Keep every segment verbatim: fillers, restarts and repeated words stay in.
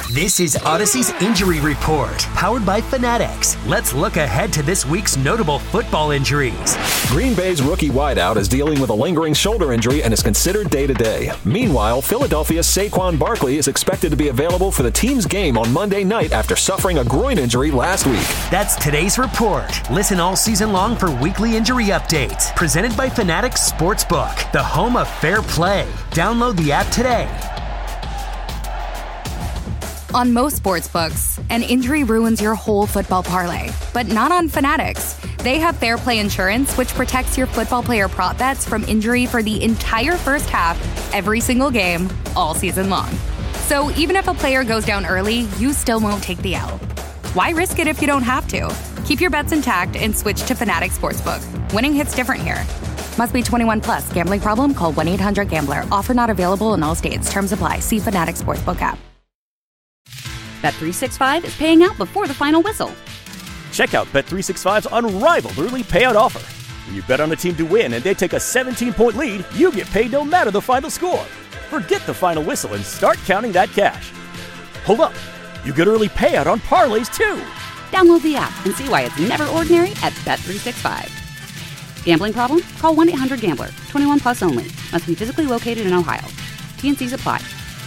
This is Odyssey's Injury Report, powered by Fanatics. Let's look ahead to this week's notable football injuries. Green Bay's rookie wideout is dealing with a lingering shoulder injury and is considered day-to-day. Meanwhile, Philadelphia's Saquon Barkley is expected to be available for the team's game on Monday night after suffering a groin injury last week. That's today's report. Listen all season long for weekly injury updates. Presented by Fanatics Sportsbook, the home of fair play. Download the app today. On most sportsbooks, an injury ruins your whole football parlay, but not on Fanatics. They have Fair Play Insurance, which protects your football player prop bets from injury for the entire first half, every single game, all season long. So even if a player goes down early, you still won't take the L. Why risk it if you don't have to? Keep your bets intact and switch to Fanatics Sportsbook. Winning hits different here. Must be twenty-one plus. Gambling problem? Call one eight hundred gambler. Offer not available in all states. Terms apply. See Fanatics Sportsbook app. Bet three sixty-five is paying out before the final whistle. Check out Bet three sixty-five's unrivaled early payout offer. When you bet on a team to win and they take a seventeen-point lead, you get paid no matter the final score. Forget the final whistle and start counting that cash. Hold up. You get early payout on parlays, too. Download the app and see why it's never ordinary at Bet three sixty-five. Gambling problem? Call one eight hundred gambler. twenty-one plus only. Must be physically located in Ohio. T and C's apply.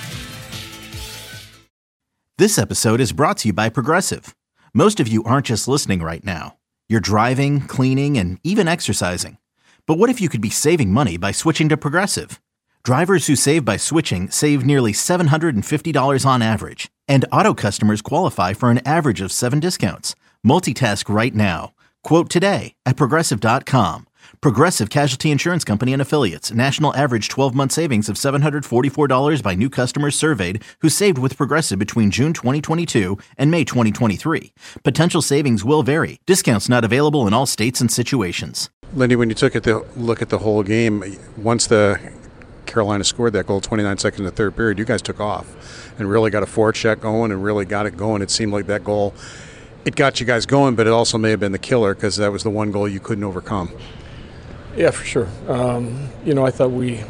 This episode is brought to you by Progressive. Most of you aren't just listening right now. You're driving, cleaning, and even exercising. But what if you could be saving money by switching to Progressive? Drivers who save by switching save nearly seven hundred fifty dollars on average. And auto customers qualify for an average of seven discounts. Multitask right now. Quote today at Progressive dot com. Progressive Casualty Insurance Company and Affiliates. National average twelve-month savings of seven hundred forty-four dollars by new customers surveyed who saved with Progressive between June twenty twenty-two and May twenty twenty-three. Potential savings will vary. Discounts not available in all states and situations. Lindy, when you took a look at the whole game, once the Carolina scored that goal, twenty-nine seconds in the third period, you guys took off and really got a forecheck going and really got it going. It seemed like that goal, it got you guys going, but it also may have been the killer because that was the one goal you couldn't overcome. Yeah, for sure. Um, you know, I thought we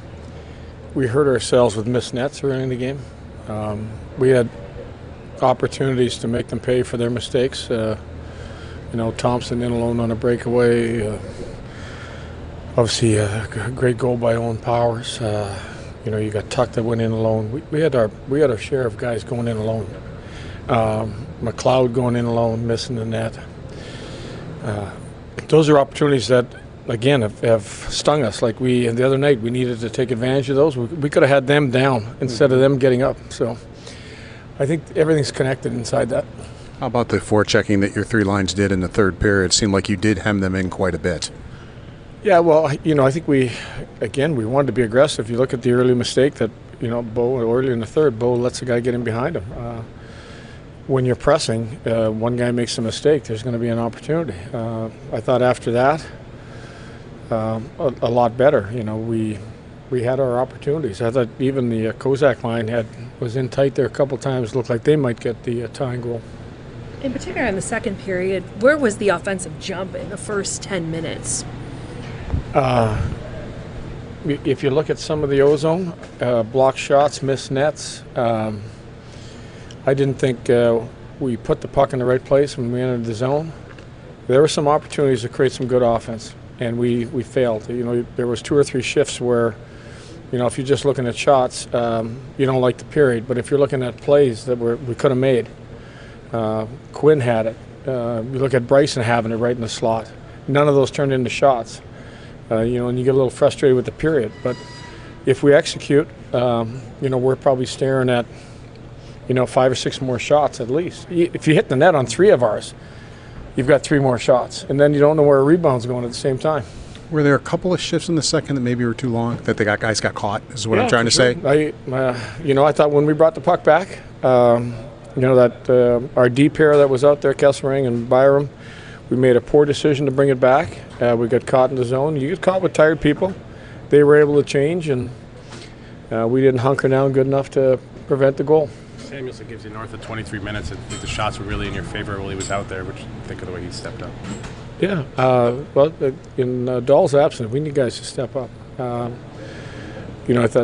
we hurt ourselves with missed nets early in the game. Um, we had opportunities to make them pay for their mistakes. Uh, you know, Thompson in alone on a breakaway. Uh, obviously, a great goal by Owen Powers. Uh, you know, you got Tuck that went in alone. We, we had our we had our share of guys going in alone. Um, McLeod going in alone, missing the net. Uh, those are opportunities that, again, have, have stung us. Like we the other night, we needed to take advantage of those. We, we could have had them down instead of them getting up. So I think everything's connected inside that. How about the forechecking that your three lines did in the third period? It seemed like you did hem them in quite a bit. Yeah, well, you know, I think we, again, we wanted to be aggressive. You look at the early mistake that, you know, Bo, early in the third, Bo lets the guy get in behind him. Uh, when you're pressing, uh, one guy makes a mistake, there's going to be an opportunity. Uh, I thought after that, Um, a, a lot better. You know, we we had our opportunities. I thought even the uh, Kozak line had was in tight there a couple times. Looked like they might get the uh, tying goal. In particular, in the second period, where was the offensive jump in the first ten minutes? Uh, if you look at some of the ozone, uh, block shots, missed nets. Um, I didn't think uh, we put the puck in the right place when we entered the zone. There were some opportunities to create some good offense. And we, we failed. You know, there was two or three shifts where, you know, if you're just looking at shots, um, you don't like the period. But if you're looking at plays that were, we could have made, uh, Quinn had it. Uh, you look at Bryson having it right in the slot. None of those turned into shots. Uh, you know, and you get a little frustrated with the period. But if we execute, um, you know, we're probably staring at, you know, five or six more shots at least. If you hit the net on three of ours, you've got three more shots, and then you don't know where a rebound's going at the same time. Were there a couple of shifts in the second that maybe were too long, that the guys got caught, is what yeah, I'm trying to sure. say? I, uh, you know, I thought when we brought the puck back, um, you know, that uh, our D pair that was out there, Kesselring and Byram, we made a poor decision to bring it back. Uh, we got caught in the zone. You get caught with tired people. They were able to change, and uh, we didn't hunker down good enough to prevent the goal. Samuelson gives you north of twenty-three minutes. I think the shots were really in your favor while he was out there, which think of the way he stepped up. Yeah, uh, well, in uh, Dahl's absence, we need guys to step up. Um, you know, I thought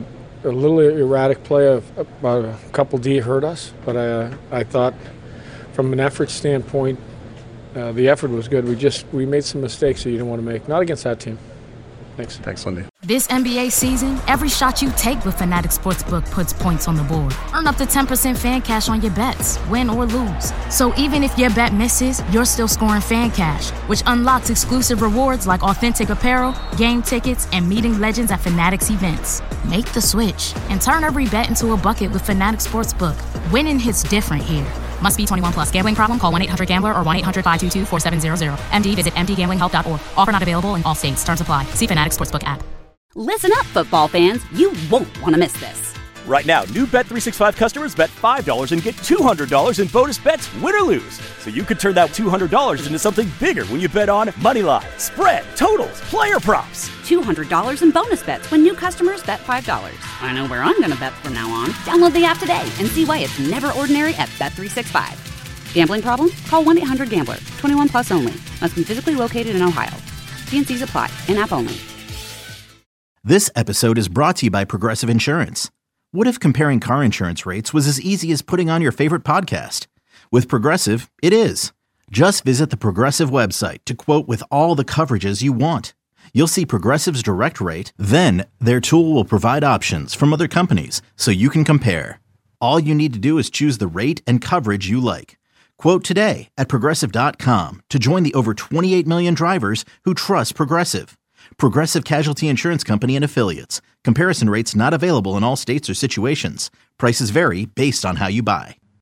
a little erratic play of about a couple D hurt us, but I, I thought from an effort standpoint, uh, the effort was good. We just we made some mistakes that you didn't want to make. Not against that team. Thanks. Thanks, Lindy. This N B A season, every shot you take with Fanatic Sportsbook puts points on the board. Earn up to ten percent fan cash on your bets, win or lose. So even if your bet misses, you're still scoring fan cash, which unlocks exclusive rewards like authentic apparel, game tickets, and meeting legends at Fanatics events. Make the switch and turn every bet into a bucket with Fanatic Sportsbook. Winning hits different here. Must be twenty-one plus. Gambling problem? Call one eight hundred gambler or one eight hundred five two two four seven zero zero. M D visit m d gambling help dot org. Offer not available in all states. Terms apply. See Fanatics Sportsbook app. Listen up, football fans. You won't want to miss this. Right now, new Bet three sixty-five customers bet five dollars and get two hundred dollars in bonus bets, win or lose. So you could turn that two hundred dollars into something bigger when you bet on moneyline, spread, totals, player props. two hundred dollars in bonus bets when new customers bet five dollars. I know where I'm going to bet from now on. Download the app today and see why it's never ordinary at Bet three sixty-five. Gambling problem? Call one eight hundred gambler. twenty-one plus only. Must be physically located in Ohio. T N Cs apply. In-app only. This episode is brought to you by Progressive Insurance. What if comparing car insurance rates was as easy as putting on your favorite podcast? With Progressive, it is. Just visit the Progressive website to quote with all the coverages you want. You'll see Progressive's direct rate, then their tool will provide options from other companies so you can compare. All you need to do is choose the rate and coverage you like. Quote today at Progressive dot com to join the over twenty-eight million drivers who trust Progressive. Progressive Casualty Insurance Company and Affiliates. Comparison rates not available in all states or situations. Prices vary based on how you buy.